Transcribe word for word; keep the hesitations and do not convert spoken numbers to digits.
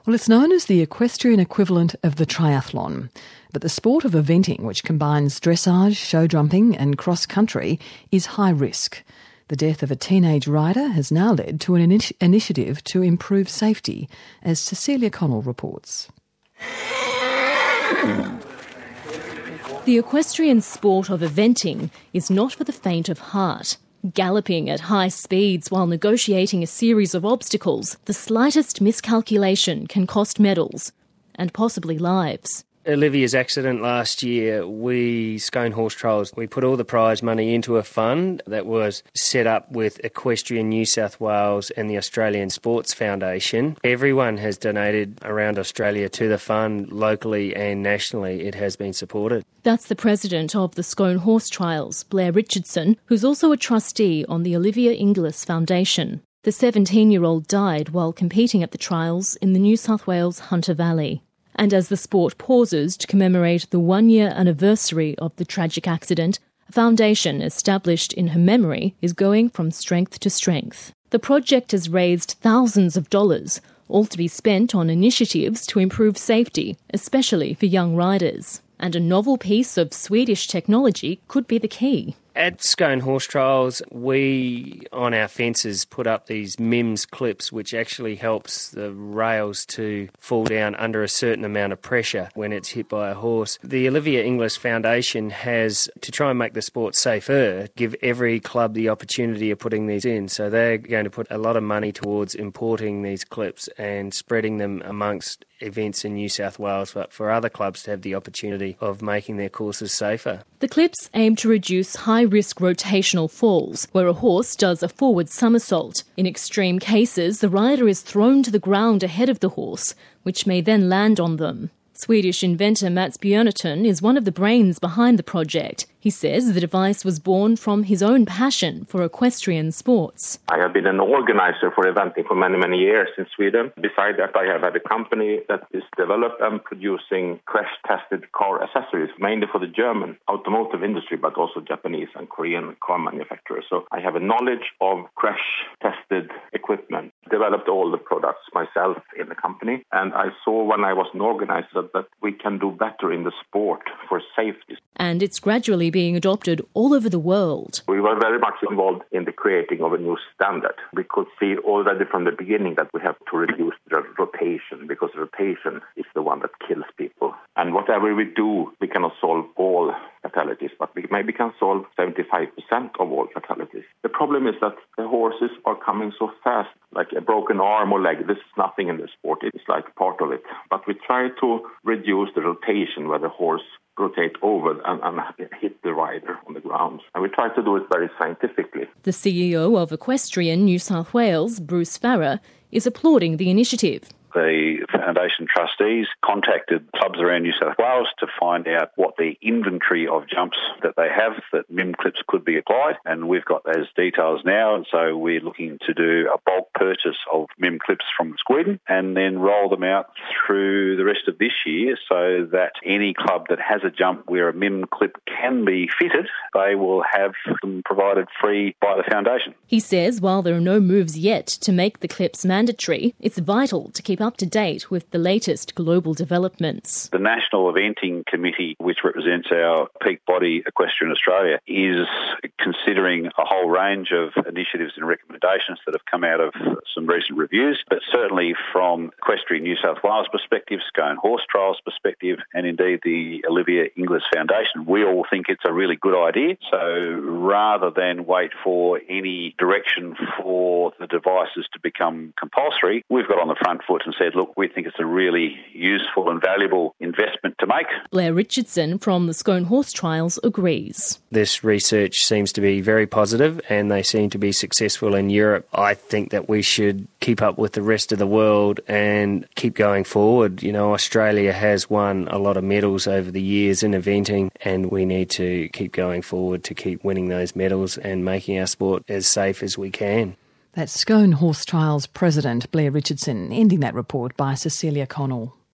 Well, it's known as the equestrian equivalent of the triathlon, but the sport of eventing, which combines dressage, show jumping and cross-country, is high risk. The death of a teenage rider has now led to an initi- initiative to improve safety, as Cecilia Connell reports. The equestrian sport of eventing is not for the faint of heart. Galloping at high speeds while negotiating a series of obstacles, the slightest miscalculation can cost medals and possibly lives. Olivia's accident last year, we, Scone Horse Trials, we put all the prize money into a fund that was set up with Equestrian New South Wales and the Australian Sports Foundation. Everyone has donated around Australia to the fund, locally and nationally. It has been supported. That's the president of the Scone Horse Trials, Blair Richardson, who's also a trustee on the Olivia Inglis Foundation. The seventeen-year-old died while competing at the trials in the New South Wales Hunter Valley. And as the sport pauses to commemorate the one-year anniversary of the tragic accident, a foundation established in her memory is going from strength to strength. The project has raised thousands of dollars, all to be spent on initiatives to improve safety, especially for young riders. And a novel piece of Swedish technology could be the key. At Scone Horse Trials, we, on our fences, put up these M I M S clips, which actually helps the rails to fall down under a certain amount of pressure when it's hit by a horse. The Olivia Inglis Foundation has, to try and make the sport safer, give every club the opportunity of putting these in. So they're going to put a lot of money towards importing these clips and spreading them amongst events in New South Wales for, for other clubs to have the opportunity of making their courses safer. The clips aim to reduce high-risk rotational falls, where a horse does a forward somersault. In extreme cases, the rider is thrown to the ground ahead of the horse, which may then land on them. Swedish inventor Mats Björneton is one of the brains behind the project. He says the device was born from his own passion for equestrian sports. I have been an organizer for eventing for many, many years in Sweden. Besides that, I have had a company that is developing and producing crash-tested car accessories, mainly for the German automotive industry, but also Japanese and Korean car manufacturers. So I have a knowledge of crash-tested equipment, developed all the products myself in the company. And I saw when I was an organizer that we can do better in the sport for safety. And it's gradually being adopted all over the world. We were very much involved in the creating of a new standard. We could see already from the beginning that we have to reduce the rotation, because rotation is the one that kills people. And whatever we do, we cannot solve all fatalities, but we maybe can solve seventy-five percent of all fatalities. The problem is that the horses are coming so fast, like a broken arm or leg. This is nothing in the sport. It's like part of it. But we try to reduce the rotation where the horse rotate over and, and hit the rider on the ground. And we try to do it very scientifically. The C E O of Equestrian New South Wales, Bruce Farrer, is applauding the initiative. The foundation trustees contacted clubs around New South Wales to find out what the inventory of jumps that they have that M I M clips could be applied, and we've got those details now, and so we're looking to do a bulk purchase of M I M clips from Sweden and then roll them out through the rest of this year so that any club that has a jump where a M I M clip can be fitted, they will have them provided free by the foundation. He says while there are no moves yet to make the clips mandatory, it's vital to keep up to date with the latest global developments. The National Eventing Committee, which represents our peak body Equestrian Australia, is considering a whole range of initiatives and recommendations that have come out of some recent reviews. But certainly from Equestrian New South Wales perspective, Scone Horse Trials perspective, and indeed the Olivia Inglis Foundation, we all think it's a really good idea. So rather than wait for any direction for the devices to become compulsory, we've got on the front foot and said, look, we think it's a really useful and valuable investment to make. Blair Richardson from the Scone Horse Trials agrees. This research seems to be very positive and they seem to be successful in Europe. I think that we should keep up with the rest of the world and keep going forward. You know, Australia has won a lot of medals over the years in eventing, and we need to keep going forward to keep winning those medals and making our sport as safe as we can. That's Scone Horse Trials President Blair Richardson, ending that report by Cecilia Connell.